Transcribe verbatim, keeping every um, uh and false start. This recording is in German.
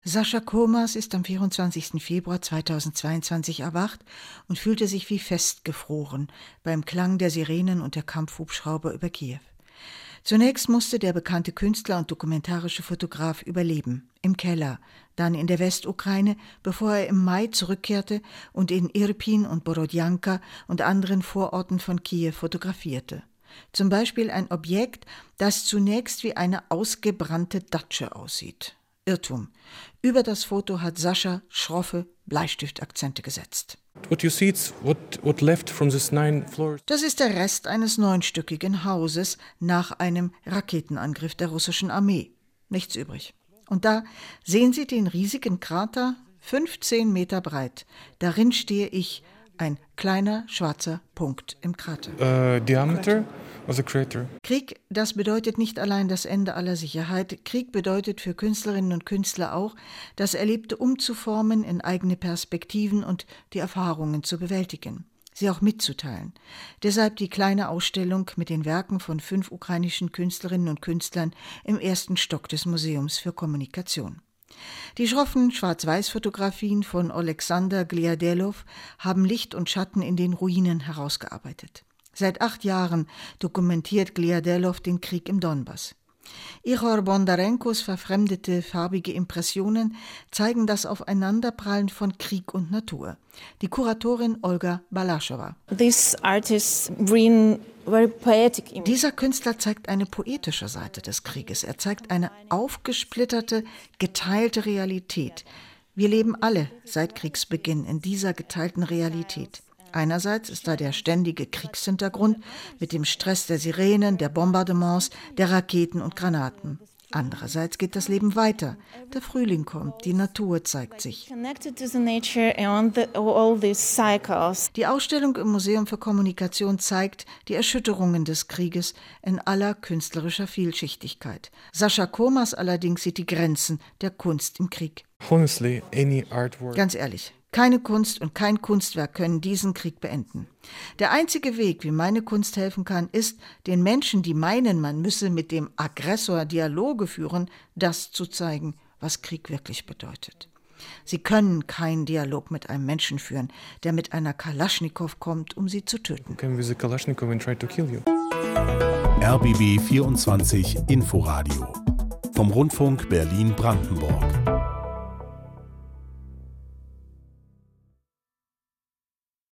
Sascha Comas ist am vierundzwanzigsten Februar zweitausendzweiundzwanzig erwacht und fühlte sich wie festgefroren beim Klang der Sirenen und der Kampfhubschrauber über Kiew. Zunächst musste der bekannte Künstler und dokumentarische Fotograf überleben, im Keller, dann in der Westukraine, bevor er im Mai zurückkehrte und in Irpin und Borodjanka und anderen Vororten von Kiew fotografierte. Zum Beispiel ein Objekt, das zunächst wie eine ausgebrannte Datsche aussieht. Irrtum. Über das Foto hat Sascha schroffe Bleistiftakzente gesetzt. What you see, it's what, what left from this nine floors. Das ist der Rest eines neunstöckigen Hauses nach einem Raketenangriff der russischen Armee. Nichts übrig. Und da sehen Sie den riesigen Krater, fünfzehn Meter breit. Darin stehe ich, ein kleiner schwarzer Punkt im Krater. Uh, diameter of the crater. Krieg, das bedeutet nicht allein das Ende aller Sicherheit. Krieg bedeutet für Künstlerinnen und Künstler auch, das Erlebte umzuformen in eigene Perspektiven und die Erfahrungen zu bewältigen, sie auch mitzuteilen. Deshalb die kleine Ausstellung mit den Werken von fünf ukrainischen Künstlerinnen und Künstlern im ersten Stock des Museums für Kommunikation. Die schroffen Schwarz-Weiß-Fotografien von Oleksandr Gliadelov haben Licht und Schatten in den Ruinen herausgearbeitet. Seit acht Jahren dokumentiert Gliadelov den Krieg im Donbass. Ihor Bondarenkos verfremdete farbige Impressionen zeigen das Aufeinanderprallen von Krieg und Natur. Die Kuratorin Olga Balaschowa. These artists bring very poetic images. Dieser Künstler zeigt eine poetische Seite des Krieges. Er zeigt eine aufgesplitterte, geteilte Realität. Wir leben alle seit Kriegsbeginn in dieser geteilten Realität. Einerseits ist da der ständige Kriegshintergrund mit dem Stress der Sirenen, der Bombardements, der Raketen und Granaten. Andererseits geht das Leben weiter. Der Frühling kommt, die Natur zeigt sich. Die Ausstellung im Museum für Kommunikation zeigt die Erschütterungen des Krieges in aller künstlerischer Vielschichtigkeit. Sascha Comas allerdings sieht die Grenzen der Kunst im Krieg. Honestly, any artwork. Ganz ehrlich. Keine Kunst und kein Kunstwerk können diesen Krieg beenden. Der einzige Weg, wie meine Kunst helfen kann, ist, den Menschen, die meinen, man müsse mit dem Aggressor Dialoge führen, das zu zeigen, was Krieg wirklich bedeutet. Sie können keinen Dialog mit einem Menschen führen, der mit einer Kalaschnikow kommt, um sie zu töten. Come with a Kalashnikov and try to kill you. R B B vierundzwanzig Inforadio vom Rundfunk Berlin-Brandenburg.